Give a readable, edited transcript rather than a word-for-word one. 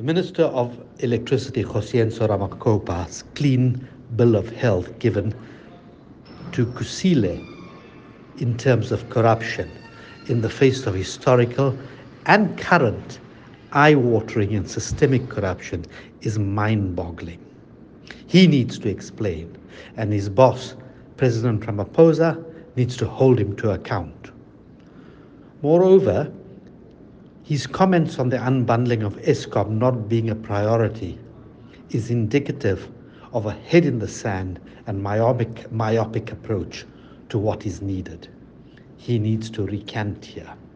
The Minister of Electricity, Kgosientsho Ramakopa's clean bill of health given to Kusile in terms of corruption in the face of historical and current eye-watering and systemic corruption is mind-boggling. He needs to explain, and his boss, President Ramaphosa, needs to hold him to account. Moreover, his comments on the unbundling of Eskom not being a priority is indicative of a head in the sand and myopic approach to what is needed. He needs to recant here.